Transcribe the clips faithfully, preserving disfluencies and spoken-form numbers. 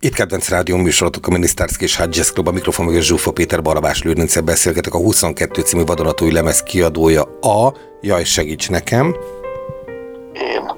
Itt kedvenc rádió műsorotok, a Minisztárszki és Hot Jazz Club, a mikrofon mögött Zsuffa Péter, Barabás Lőrincel beszélgetek, a huszonkettő című vadonatúj lemez kiadója a... Jaj, segíts nekem! Én.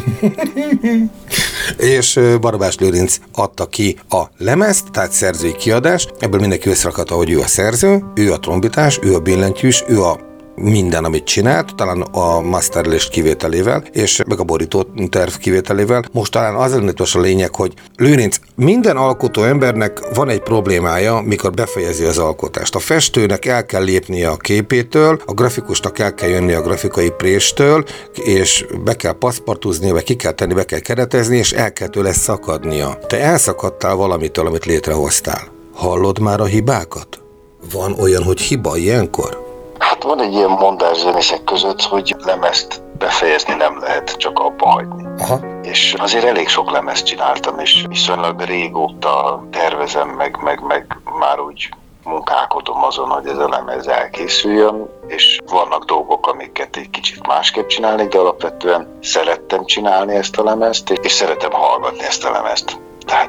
És Barabás Lőrinc adta ki a lemezt, tehát szerzői kiadás. Ebből mindenki összerakata, hogy ő a szerző, ő a trombitás, ő a billentyűs, ő a minden, amit csinált, talán a masterlist kivételével, és meg a borító terv kivételével. Most talán az lenne a lényeg, hogy Lőrinc, minden alkotó embernek van egy problémája, mikor befejezi az alkotást. A festőnek el kell lépnie a képétől, a grafikusnak el kell jönni a grafikai préstől, és be kell paszpartúznia, be ki kell tenni, be kell keretezni, és el kell tőle szakadnia. Te elszakadtál valamitől, amit létrehoztál. Hallod már a hibákat? Van olyan, hogy hiba ilyenkor? Hát van egy ilyen mondás zenészek között, hogy lemezt befejezni nem lehet, csak abba hagyni. Aha. És azért elég sok lemezt csináltam, és viszonylag régóta tervezem, meg, meg, meg már úgy munkálkodom azon, hogy ez a lemez elkészüljön, és vannak dolgok, amiket egy kicsit másképp csinálnék, de alapvetően szerettem csinálni ezt a lemezt, és szeretem hallgatni ezt a lemezt. Tehát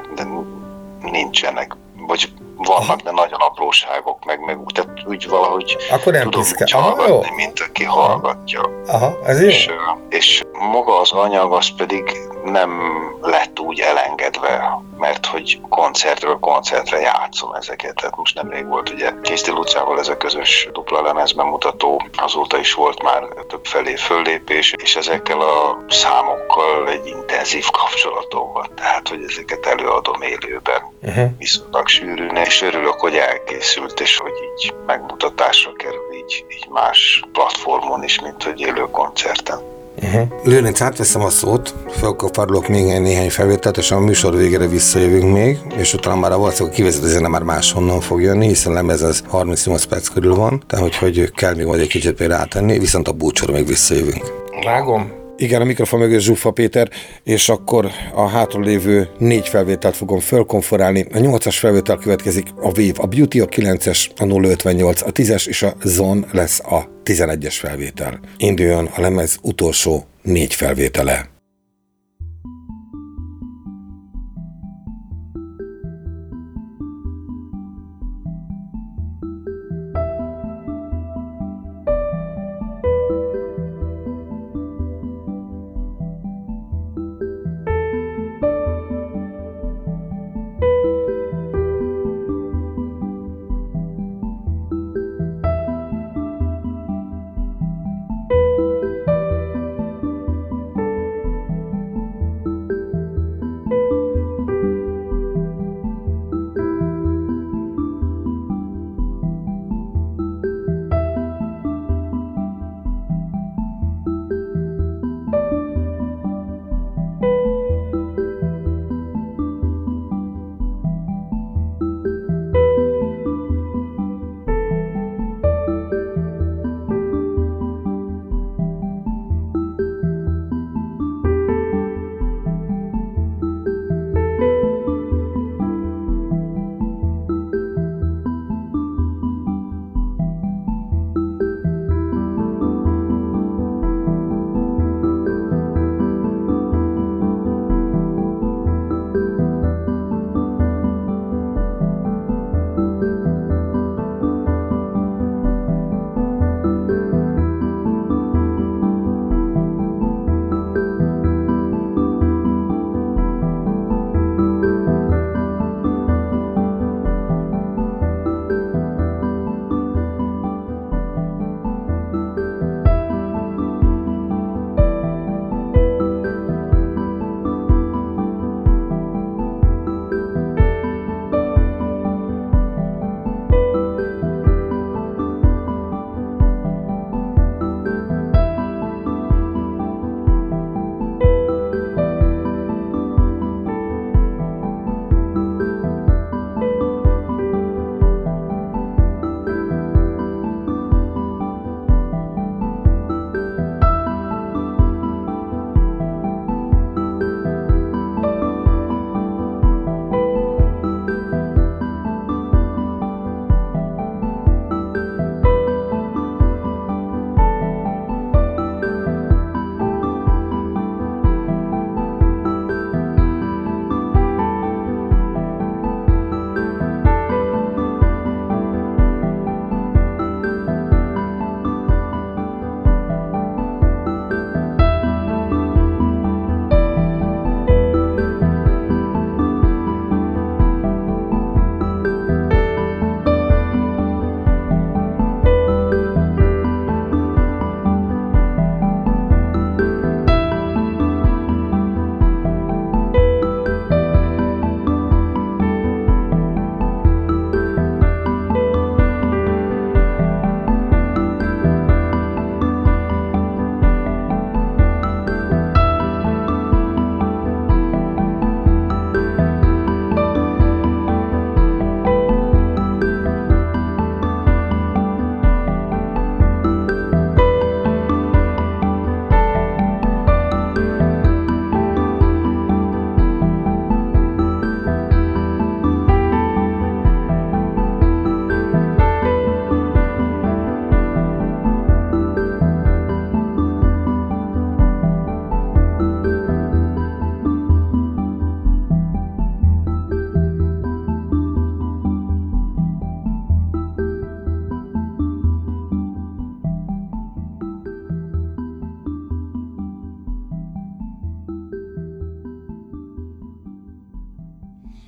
nincsenek, vagy vannak, de nagyon apróságok, meg, meg úgy, tehát úgy valahogy akkor nem tudom piszkál. úgy hallgatni, mint aki hallgatja. Aha, ez jó. És, és maga az anyag az pedig nem lett úgy elengedve, mert hogy koncertről koncertre játszom ezeket. Tehát most nemrég volt ugye Készti Lucával ez a közös dupla lemezbemutató, azóta is volt már több felé föllépés, és ezekkel a számokkal egy intenzív kapcsolatom van. Tehát, hogy ezeket előadom élőben uh-huh. viszonylag sűrűn, és örülök, hogy elkészült, és hogy így megmutatásra kerül így, így más platformon is, mint hogy élő koncerten. Uh-huh. Lőrinc, átveszem a szót, felkaparlok még néhány felvételt, és a műsor végére visszajövünk még, és utána már a valószínűleg kivezető zene már máshonnan fog jönni, hiszen lemez az harmincnyolc perc körül van, tehát hogy kell még majd egy kicsit még rátenni, viszont a búcsúra még visszajövünk. Vágom? Igen, a mikrofon mögött Zsuffa Péter, és akkor a hátralévő négy felvételt fogom fölkonforálni. A nyolcas felvétel következik, a Wave, a Beauty, a kilences, a nulla ötvennyolc, a tízes és a Zone lesz a tizenegyes felvétel. Induljon a lemez utolsó négy felvétele.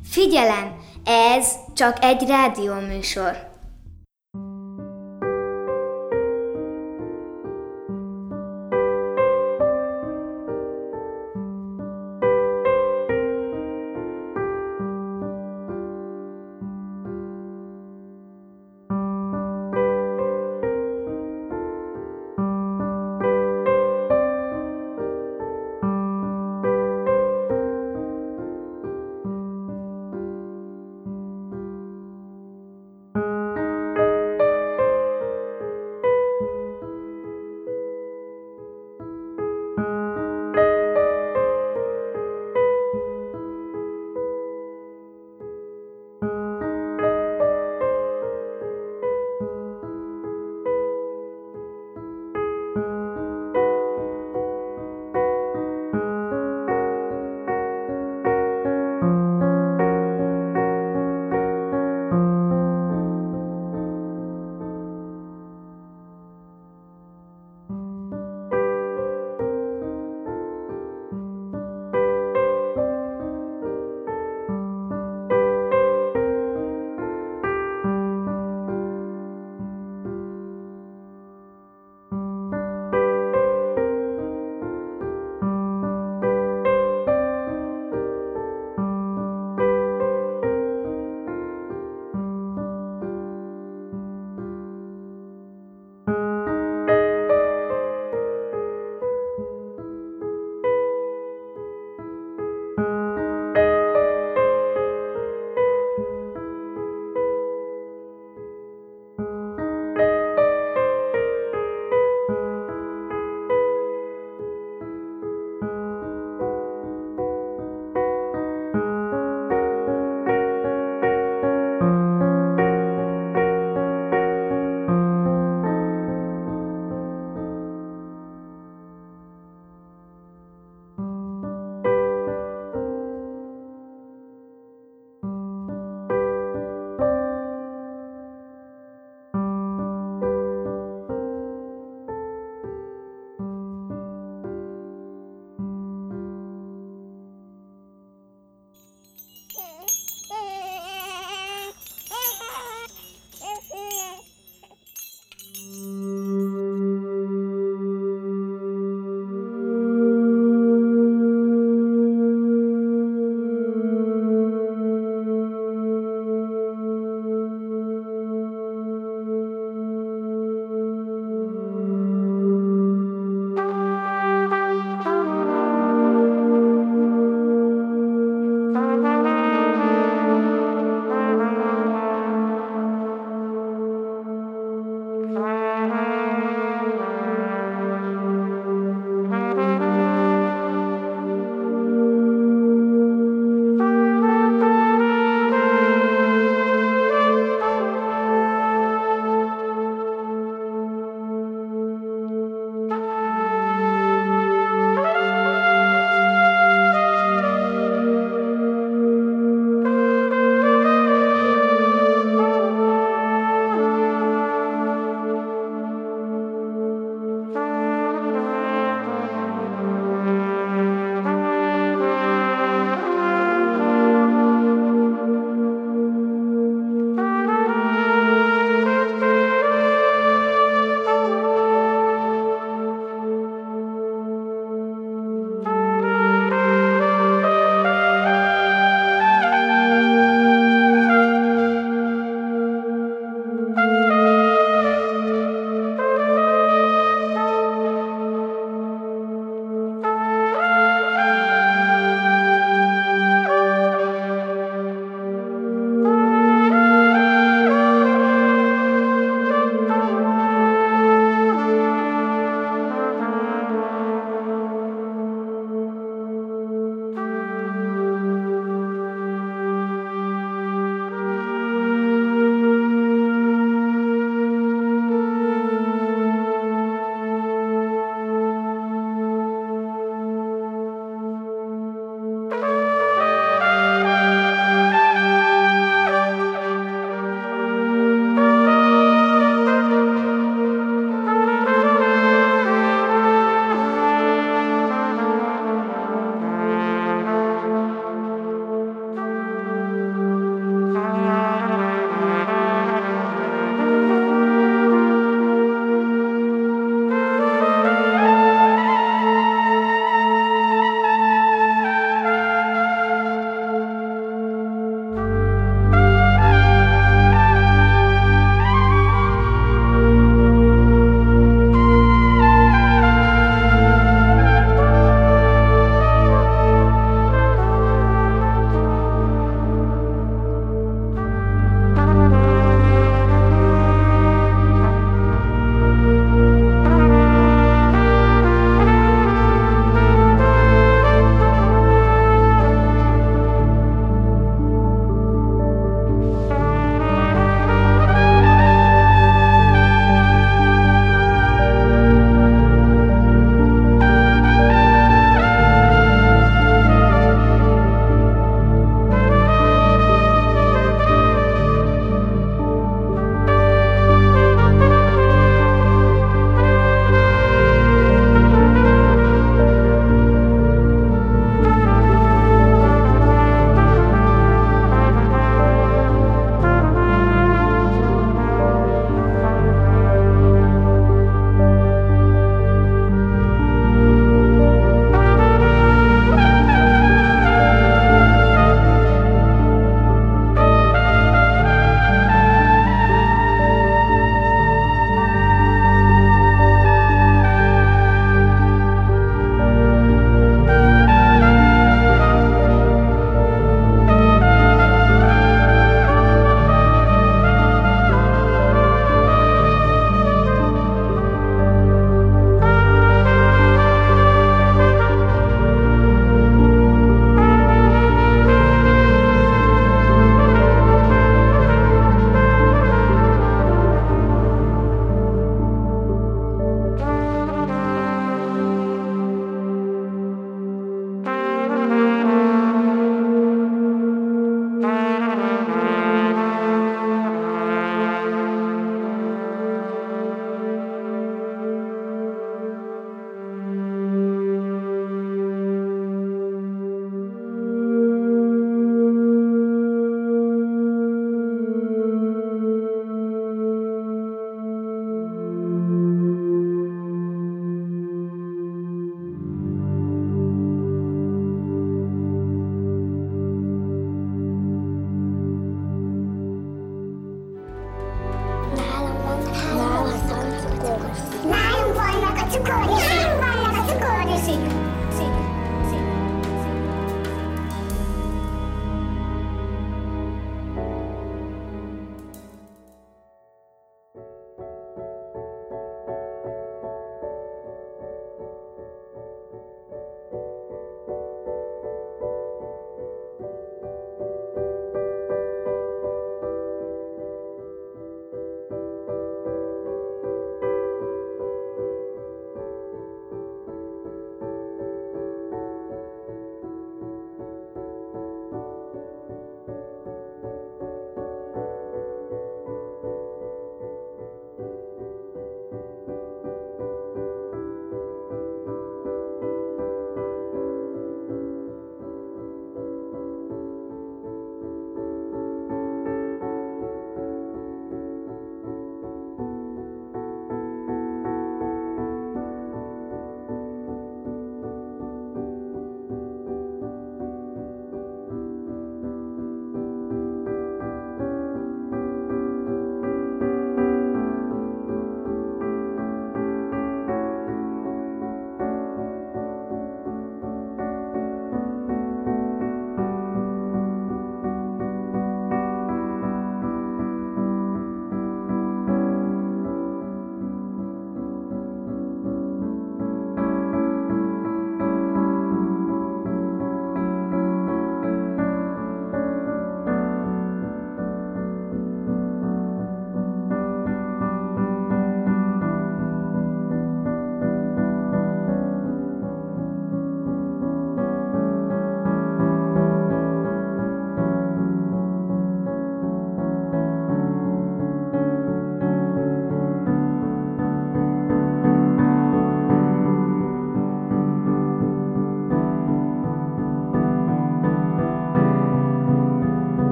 Figyelem, ez csak egy rádióműsor.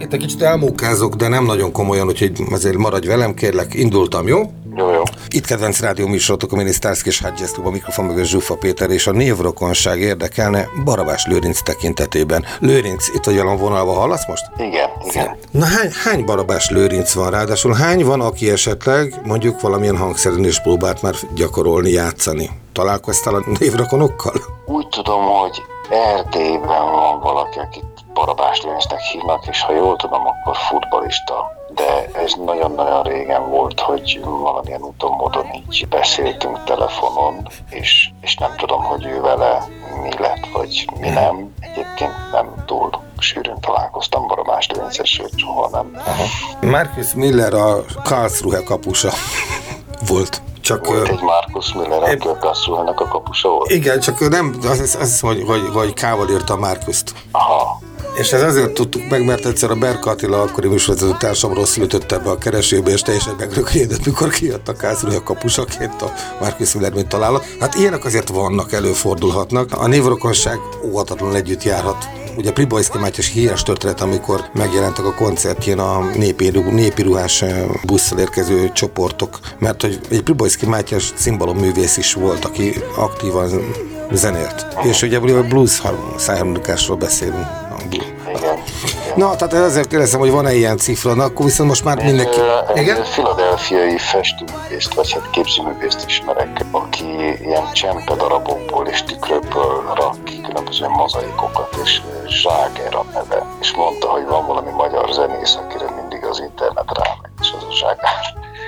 Itt egy kicsit elmókázok, de nem nagyon komolyan, úgyhogy azért maradj velem, kérlek, indultam, jó? Jó, jó. Itt kedvenc rádió műsorotokon, én Starsky és Hutch Club, a mikrofon mögött Zsufa Péter, és a névrokonság érdekelne Barabás Lőrinc tekintetében. Lőrinc, itt vagy a vonalban, hallasz most? Igen, igen. Na hány, hány Barabás Lőrinc van, ráadásul hány van, aki esetleg mondjuk valamilyen hangszeren is próbált már gyakorolni, játszani? Találkoztál a névrokonokkal? Úgy tudom, hogy Erdélyben van valaki, akit Barabás Lőrincnek hívnak, és ha jól tudom, akkor futballista. De ez nagyon-nagyon régen volt, hogy valamilyen úton, módon így beszéltünk telefonon, és, és nem tudom, hogy ő vele mi lett, vagy mi nem. Egyébként nem túl sűrűn találkoztam Barabás Lőrinccel, sőt, soha nem. Aha. Marcus Miller a Karlsruhe kapusa volt. Csak, volt egy Marcus Miller, aki a Karlsruhe-nek a kapusa volt? Igen, csak ő nem, az, az, az hogy, hogy, hogy K-val írta a Marcust. Aha. És ez azért tudtuk meg, mert egyszer a Berka Attila akkori műsorvezető társam rosszul ütötte be a keresőbe, és teljesen megrökönyödött, mikor kijött a Karlsruhe kapusaként a Marcus Miller, mint találat. Hát ilyenek azért vannak, előfordulhatnak. A névrokonság óhatatlanul együtt járhat. Ugye Pribojszky Mátyás híres történet, amikor megjelentek a koncertjén a népi, népi ruhás busszal érkező csoportok, mert hogy egy Pribojszky Mátyás cimbalomművész is volt, aki aktívan zenélt. És ugye a blues szájharmonikásról beszélünk. Igen. Na, tehát ezért kérdezem, hogy van-e ilyen cifra, na, akkor viszont most már Én mindenki... Egy Igen? philadelphiai festőművészt, vagy hát képzőművészt ismerek, aki ilyen csempe darabokból és tükrökből rak ki különböző mozaikokat, és Zságer a neve. És mondta, hogy van valami magyar zenész, akire mindig az internet rámegy, és az a Zságár.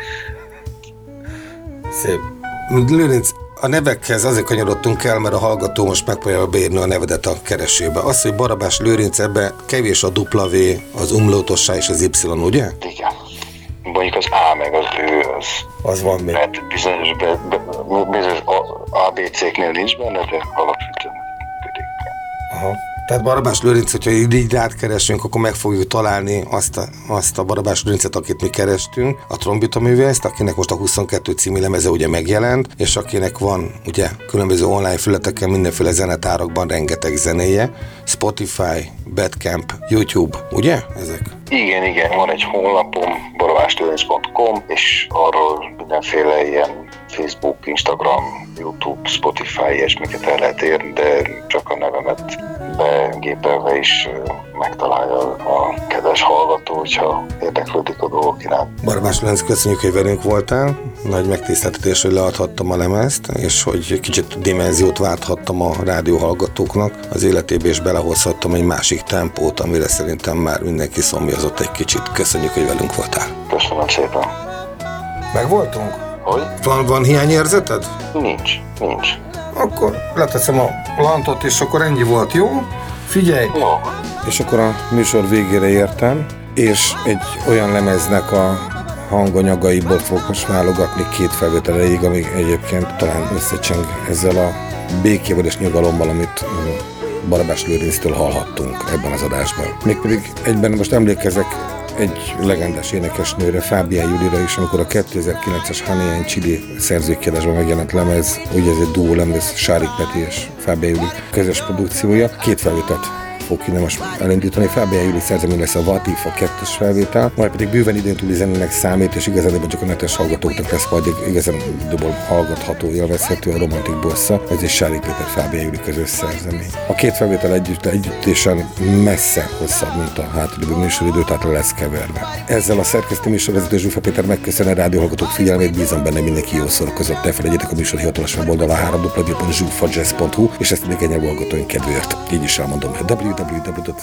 Szép. Lőrinc, a nevekhez azért kanyarodtunk el, mert a hallgató most megpróbálja beírni a nevedet a keresőbe. Az, hogy Barabás Lőrinc, ebbe kevés a dupla V, az umlautossá és az Y, ugye? Igen. Mondjuk az A meg az ő az. Az van még. Mert bizonyos, be, be, bizonyos á bé cé-knél nincs benne, de alapvetően működik. Aha. Tehát Barabás Lőrinc, hogyha így rád keresünk, akkor meg fogjuk találni azt a, azt a Barabás Lőrincet, akit mi kerestünk, a trombitaművészt, akinek most a huszonkettő című lemeze ugye megjelent, és akinek van ugye különböző online fületeken, mindenféle zenetárakban rengeteg zenéje, Spotify, Bandcamp, YouTube, ugye ezek? Igen, igen, van egy honlapom, barabáslőrinc pont com, és arról mindenféle ilyen Facebook, Instagram, YouTube, Spotify, ilyesmiket el lehet érni, de csak a nevemet begépelve is megtalálja a kedves hallgató, hogyha érdeklődik a dolgok iránt. Barabás Lőrinc, köszönjük, hogy velünk voltál. Nagy megtiszteltetés, hogy leadhattam a lemezt, és hogy kicsit dimenziót válthattam a rádióhallgatóknak az életébe, és belehozhattam egy másik tempót, amire szerintem már mindenki szomjazott egy kicsit. Köszönjük, hogy velünk voltál. Köszönöm szépen. Megvoltunk? Hogy? Van, van hiányérzeted? Nincs, nincs. Akkor leteszem a lantot, és akkor ennyi volt, jó? Figyelj! No. És akkor a műsor végére értem, és egy olyan lemeznek a hanganyagaiból fogok most válogatni két felvétel elég, ami egyébként talán összecseng ezzel a békével és nyugalommal, amit Barabás Lőrinctől hallhattunk ebben az adásban. Mégpedig egyben most emlékezek egy legendás énekesnőre, Fábián Julira is, amikor a kétezer-kilences Honey and Chili szerzőkiadásban megjelent lemez, ugye ez egy duó lemez, Sárik Peti és Fábián Juli közös produkciója. Két felvételt fog innen most elindítani. Fábián Juli szerzemény lesz a What If, a kettős felvétel, majd pedig bőven időn túli zenének számít, és igazán csak a netes hallgatóknak lesz majd igazán időból hallgatható, élvezhető a Romantik Bossa. Ez egy Sárik Péter Fábián Juli közös szerzemény. A két felvétel együtt, együttésen messze hosszabb, mint a hátralévő műsoridő, tehát lesz keverve. Ezzel a szerkesztő műsorvezető Zsufa Péter megköszön a rádióhallgatók figyelmét, bízom benne mindenki jól szórakozott. Ne felejtjétek a műsor hivatalos weboldala három w w w pont zsufa jazz pont hu, és ezt még egy hallgatóink kedvéért. Így is elmondom, w w w pont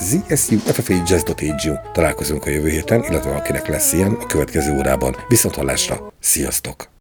zsuffa pont h u. Találkozunk a jövő héten, illetve akinek lesz ilyen, a következő órában. Viszont hallásra, sziasztok!